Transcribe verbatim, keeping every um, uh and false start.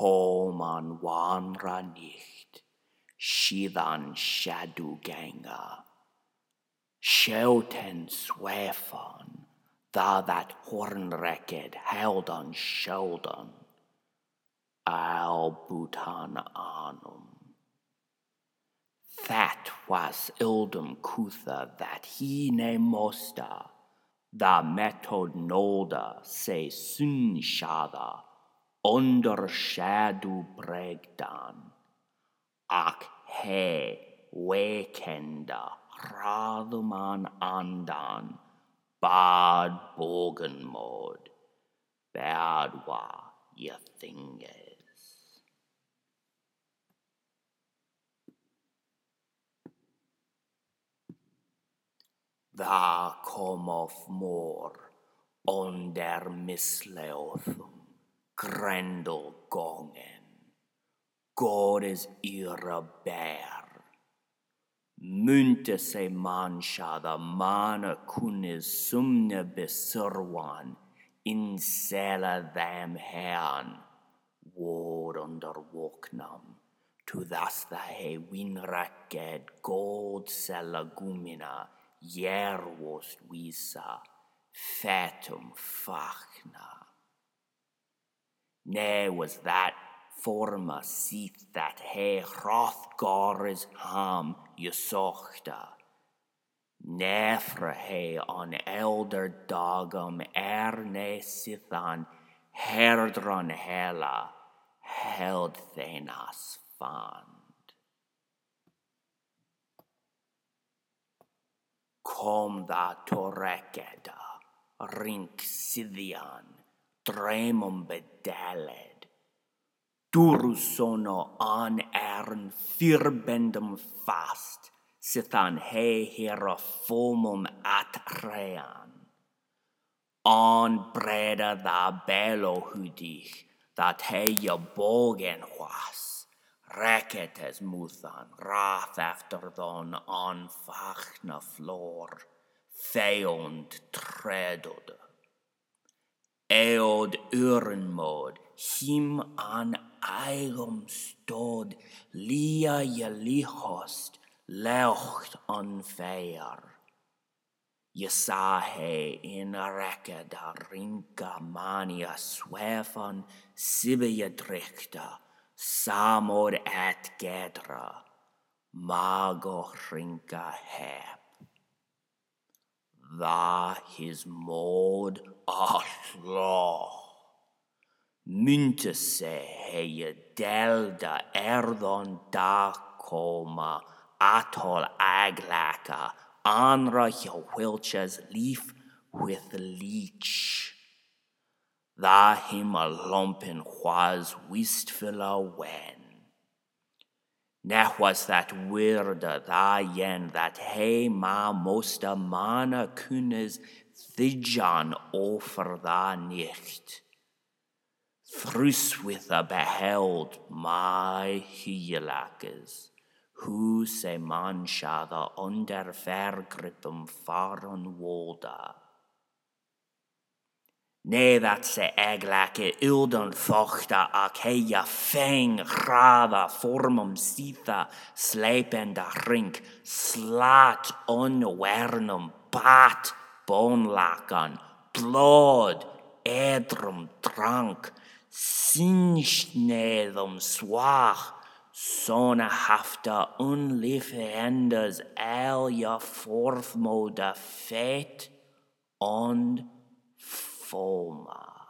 Kom an wanra nicht, síðan shaduganga. Sjóten svæfan, thou that hornrecked held on shoulden, al butan anum. That was ildum kutha that he ne mosta, the metod nolda se sunshada, under shadow bregdan, ak he wekenda, raduman andan, bad bogen mod, bad wa ye thing is. Tha kom of mor, onder misleothum, grendel gongen, God is ira bear. Munte se mansha the mana kunis sumne besurwan, in sela them herrn, ward under woknam, to thus the he winracked gold sella gumina, jerwost visa, fatum fachna. Ne was that forma seat that he Hrothgar's ham yesochta. Nefra he on elder dagum erne sithan herdron hela held thenas fand. Kom da torrekeda, rink Scythian, dremum bedelled, durusono an ern firbendum fast, sithan he hera fomum at rean. On breda da bello hudich, that he je bogen was, Raketes muthan, wrath after thon on fachna floor, feond tredod. Eod urenmod, him an eigum stod, lia je lihost, leucht on feir. Je sa he in rekeda rinka mania swefan, sibia drichta, samod at gedra, mago rinka hep. Tha his mod atlo. Mynte se he delda erdon da koma, atol aglaka, anra je wilches leaf with leech. Tha him a lumpen was wistfula wen. Ne was that wirda tha yen that he ma mosta mana kunes thijan offer tha nicht. Thrus with a beheld my hielakes, who se mansha the under vergripum faron wolda. Ne that se eglake ildon fochta ac heia feng rada formum sitha slependa rink slat onwernum bat bonlakan blood edrum drank sinschnedum swach sona hafta unlifendas elja forthmoda fet on Foma.